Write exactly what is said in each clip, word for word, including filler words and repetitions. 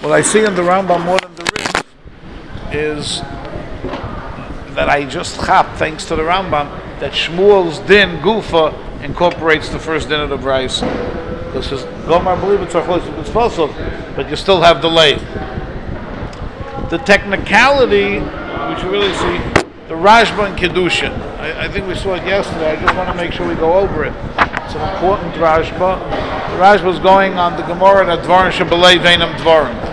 What I see in the Rambam more than the Ritz is that I just chap, thanks to the Rambam, that Shmuel's din Gufa incorporates the first din of the Bryce. Because his Gomar believe it's it's possible, but you still have delay. The technicality, we should really see, the Rashba and Kedushin. I, I think we saw it yesterday. I just want to make sure we go over it. It's an important Rashba. The Rashba is going on the Gemara that Dvarim Shabbalei Veinam Dvarim.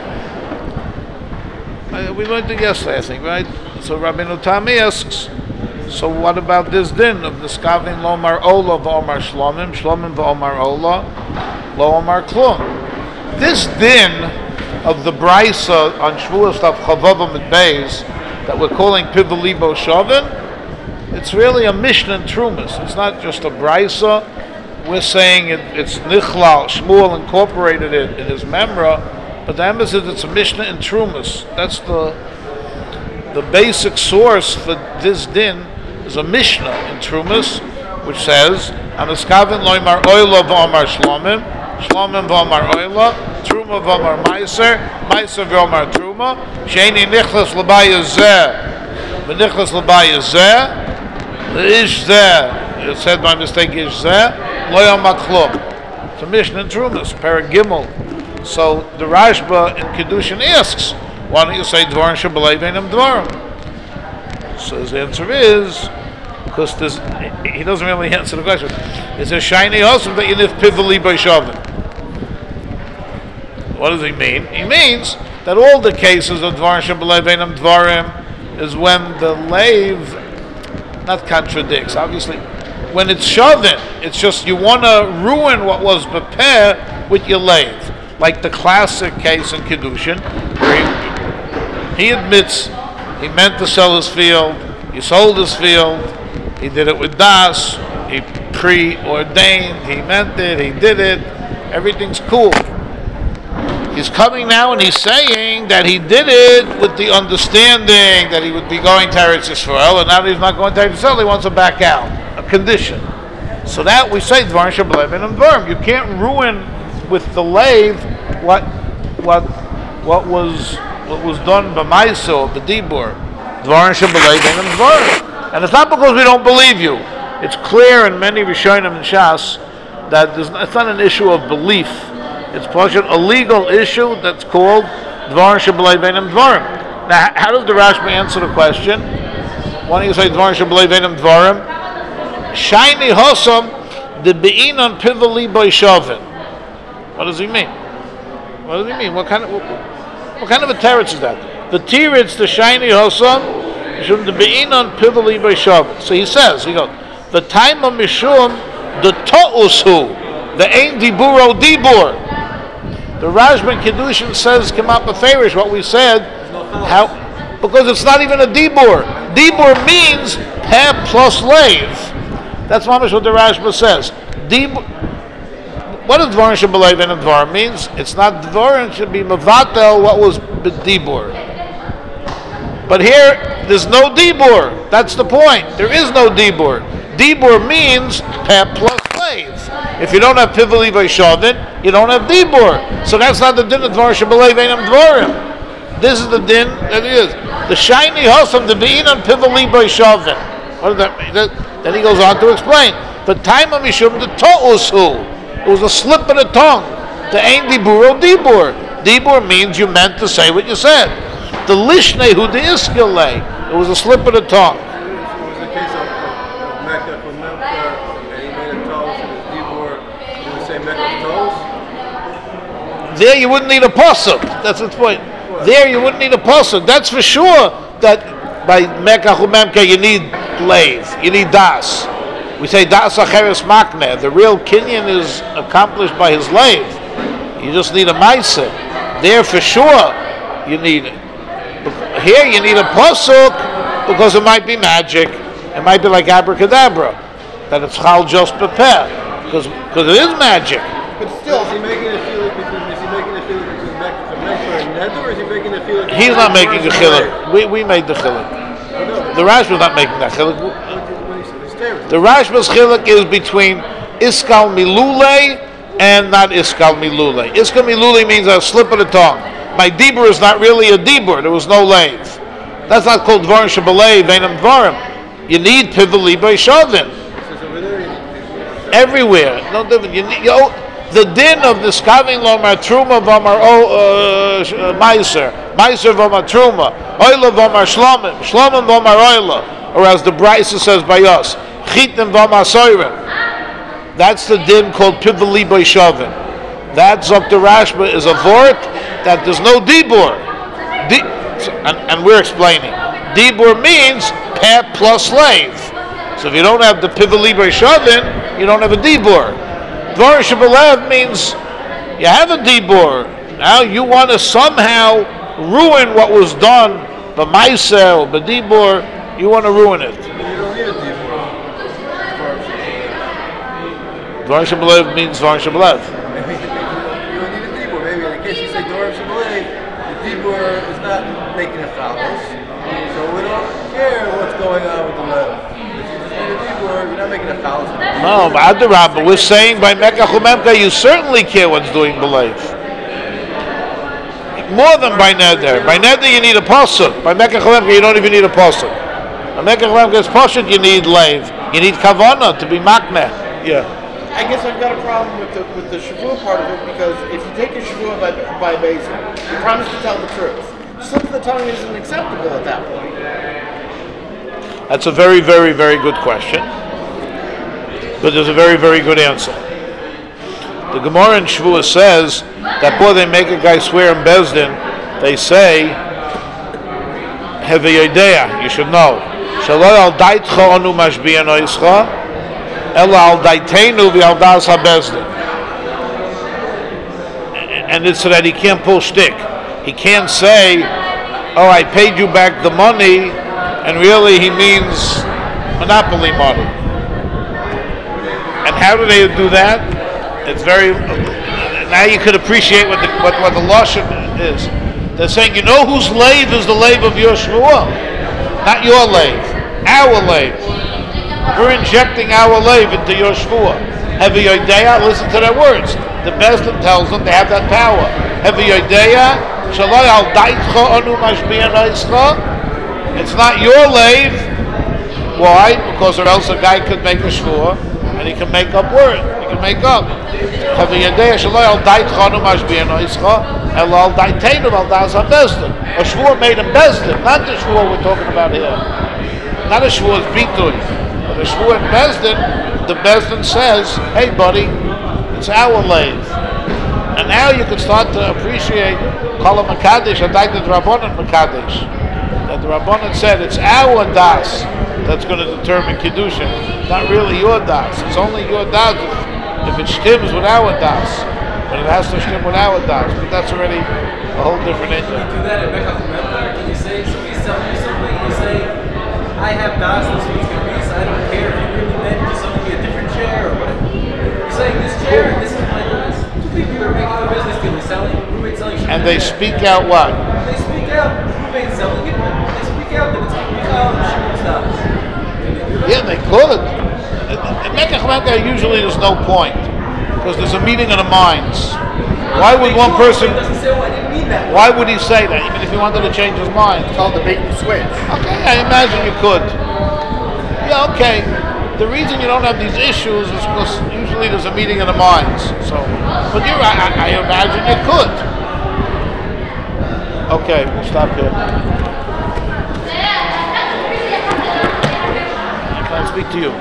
We learned it yesterday, I think, right? So Rabbeinu Tam asks, so what about this din of the Skavin Lomar Ola V'Omar Shlomim, Shlomim V'Omar Ola, Lo Omar Klum? This din of the Brisa on Shavuos Tav Chavav Amid Beis that we're calling Piva Libo Shavin, it's really a Mishnah in Trumas. It's not just a Brisa. We're saying it, it's Nichlal. Shmuel incorporated it in his Memra. But the emphasis is it's a Mishnah in Trumas. That's the the basic source for this din is a Mishnah in Trumas, which says, Amiskavin loymar oila v'omar shlomim, shlomim v'omar oila, truma v'omar meiser, meiser v'omar truma, sheini nichlas l'baya zeh, v'nichlas l'baya zeh, ish zeh, it said by mistake ish zeh, lo yom klum. It's a Mishnah in Trumas, Perek Gimel. So the Rashba in Kedushin asks, why don't you say Dvarim Shabbalei Veinam Dvarim? So his answer is, because this, he doesn't really answer the question. It's a shiny husband that you nif pivali by Shavim. What does he mean? He means that all the cases of Dvarim Shabbalei Veinam Dvarim is when the lave not contradicts, obviously. When it's Shavim, it's just you want to ruin what was prepared with your lave. Like the classic case in Kedushin, where he, he admits he meant to sell his field, he sold his field, he did it with Das, he preordained, he meant it, he did it, everything's cool. He's coming now and he's saying that he did it with the understanding that he would be going to Eretz Yisrael, and now that he's not going to Eretz Yisrael, he wants to back out, a condition. So that we say, Dvarim Shabbalei Veinam Dvarim. You can't ruin with the lave what what what was what was done by Maiso, the Dibur. Dvarim Shabbalei Veinam Dvarim. And it's not because we don't believe you. It's clear in many Rishonim and Shas that there's, it's not an issue of belief. It's a legal issue that's called Dvarim Shabbalei Veinam Dvarim. Now, how does the Rashba answer the question? Why don't you say Dvarim Shabbalei Veinam Dvarim? Shiny Hosam the Be'inon Pivali Boy Shavin. What does he mean? What does he mean? What kind of what, what kind of a teretz is that? The teretz, the shiny hosam, shum the be'inon pivali b'shav. So he says, he goes, the time of mishum, the to'usu, the ein diburo dibur. The Rashba Kedushin says, come up with favorish, what we said, how, because it's not even a dibur. Dibur means peh plus lave. That's mamish what the Rashba says. Dibur. What does Dvarim Shabbalei Veinam Dvarim means? It's not Dvarim should be Mavatel, what was Dibur. But here, there's no Dibur. That's the point. There is no Dibur. Dibur means Peh plus slave. If you don't have Pivali Vaishavin, you don't have Dibur. So that's not the din of Dvarim Shabbalei Veinam Dvarim. This is the din that it is. The shiny hosam, the Be'inon Pivali Vaishavin. What does that mean? That, then he goes on to explain. The time of Mishum, the To'usu. It was a slip of the tongue. The Ein Dibur o Dibur. Dibur means you meant to say what you said. The Lishnei hu de Iskele. It was a slip of the tongue. It was a case of Mecca from Memphis, and he made a toast, and his Dibur, he would say Mecca toast. There you wouldn't need a pasuk. That's the point. What? There you wouldn't need a pasuk. That's for sure that by Mecca hu Memka you need lave. You need das. We say das acheres makne. The real kinyan is accomplished by his lave. You just need a ma'aseh. There for sure you need it. Here you need a pasuk because it might be magic. It might be like abracadabra, that it's chal just prepare because because it is magic. But still, is he making a feeling between? Is he making a feeling between Mecca and Neder, or is he making a feeling? He's not making a chiluk. We we made the chiluk. The Rashba's not making that chiluk. The Rashba's chiluk is between iskal milule and not iskal milule. Iskal milule means a slip of the tongue. my dibur is not really a dibur. There was no lave. That's not called dvarim shebalev einam dvarim. You need pivali by shavin. Everywhere, no different. You need, you know, the din of the skavin lomar truma v'amar meiser, meiser v'amar truma, oila v'amar shlomim, shlomim v'amar oila, or as the Brisa says by us, chitim v'amar soirim. That's the din called pivali by shavin. That's up to Rashba is a vort that there's no dibur. Di, and, and we're explaining. Dibur means pet plus slave. So if you don't have the pivali by shavin, you don't have a dibur. Dvar shebalev means you have a dibur. Now you want to somehow ruin what was done by Maisel, by dibur. You want to ruin it. You don't need a dibur. Dvar shebalev means dvar shebalev. You don't need a dibur. Maybe in the case you say dvar shebalev, the dibur is not making a chalos, so we don't care what's going on with the lev. You're not making a chalos. No, but Adarabba, we're saying by Mekach Umemka, you certainly care what's doing belief. More than by Neder. By Neder, you need a pasuk. By Mekach Umemka, you don't even need a pasuk. By Mekach Umemka, it's pasuk, you need lave. You need kavana to be makneh. Yeah. I guess I've got a problem with the with the shavua part of it, because if you take a shavua by by Bezer, you promise to tell the truth. Slip of the tongue isn't acceptable at that point. That's a very, very, very good question. But there's a very, very good answer. The Gemara in Shvuah says that before they make a guy swear in Bezdin, they say, Hevi Yodea, you should know. Shaloi al daitcha onu mashbiyan oischa, ela al daitenu v'al das ha-Bezdin. And it's so that he can't pull shtick. He can't say, oh, I paid you back the money, and really he means monopoly money. And how do they do that? It's very, now you could appreciate what the, what, what the lashon is. They're saying, you know whose lave is the lave of your shvuah? Not your lave, our lave. We're injecting our lave into your shvuah. Hevi Yodea, listen to their words. The Bezdin tells them they have that power. Hevi Yodea, Shaloi al daitcha onu mashbiyan oischa. It's not your lave. Why? Because or else a guy could make a shvuah and he can make up word. He can make up. Hevi Yodea, Shaloi al daitcha onu mashbiyan oischa, ela al daitenu al das ha-Bezdin. A shvuah made in Bezdin, not the shvuah we're talking about here. Not a shvuah is bitui. But a shvuah in Bezdin, the Bezdin says, hey buddy, it's our lave. And now you can start to appreciate Kol HaMakadesh, Adai the Rabbanan Makadesh. That the Rabbanan said it's our das that's going to determine Kiddushin, not really your das. It's only your das if, if it stims with our das. But it has to stim with our das. But that's already a whole different engine. Can you do that at Mekach Umemka? Can you say, somebody's telling you something, you say, I have das, this week's going to be, so I don't care if you really meant to sell me a different chair or whatever. You're saying this chair, and this is my das. Two people are making a business deal, they're selling, roommate's selling shit. And they speak out what? They speak out, roommate's selling it, they speak out that it's Michal and Shimon's das. Yeah, they could. In Mekach Umemka, usually there's no point. Because there's a meeting of the minds. Why would one person... Why would he say that, even if he wanted to change his mind? It's called the bait and switch. Okay, I imagine you could. Yeah, okay. The reason you don't have these issues is because usually there's a meeting of the minds. So, but you, I, I imagine you could. Okay, we'll stop here. Can I speak to you?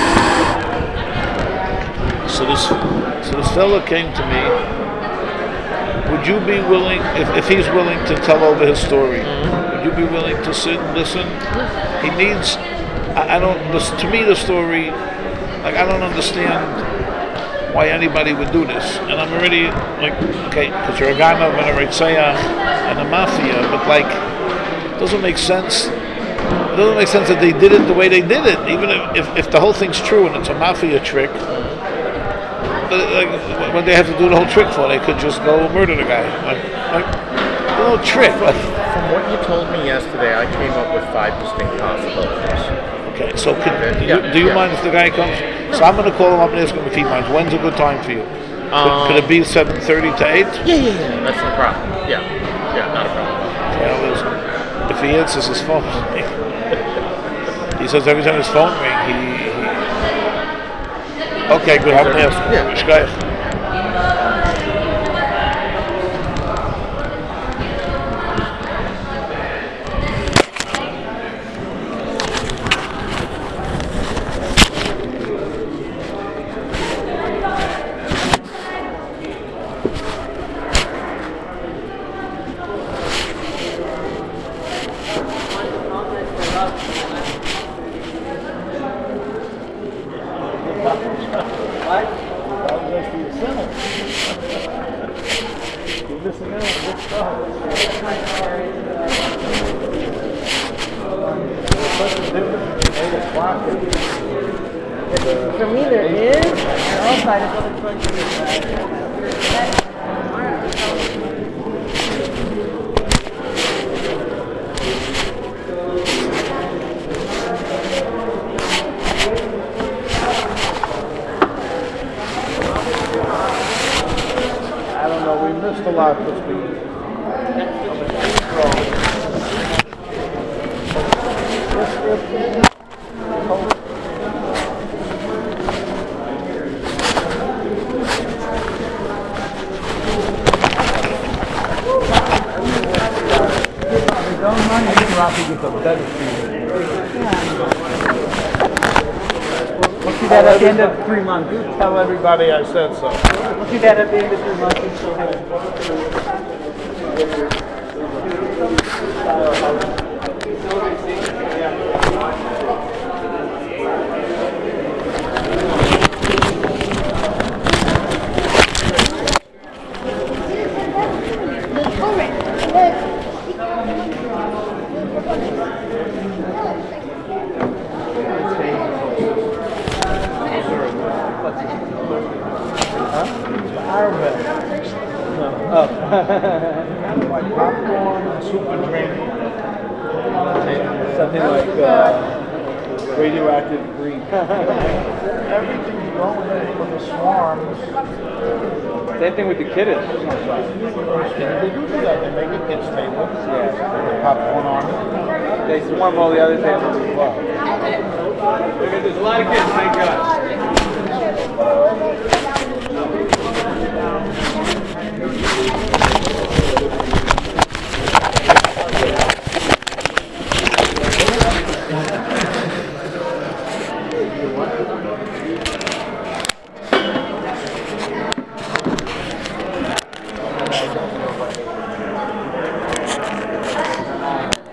So this, so this fellow came to me. Would you be willing, if, if he's willing to tell over his story, would you be willing to sit and listen? He needs, I, I don't, this, to me the story, like I don't understand why anybody would do this. And I'm already like, okay, because you're a Ganav and a Reitzaya and a Mafia, but like, it doesn't make sense. It doesn't make sense that they did it the way they did it, even if, if, if the whole thing's true and it's a Mafia trick. Like, what they have to do the whole trick for? They could just go murder the guy. Like, like a little trick. Like. From what you told me yesterday, I came up with five distinct possibilities. Okay, so could, Yeah, do, do you yeah. mind if the guy comes? So I'm going to call him up and ask him if he minds. When's a good time for you? Um, could, could it be seven thirty to eight? Yeah, yeah, yeah. That's no problem. Yeah. Yeah, not a problem. Yeah, listen. If he answers his phone, he says every time his phone rings, he, he. Okay, good. Have a nice. Yeah. Shkoyach. For me, there is. And also, I just want to I don't know. We missed a lot this week. We'll see that at the end of three months. Tell everybody I said so. We'll see that at the end of three months. Like popcorn and super drink. Something like uh, radioactive green. Everything's going in with the swarms. Same thing with the kiddies. They do do that. They make it kids table. Yeah. The popcorn on it. They swarm all the other tables as well. There's a lot of kids, thank God.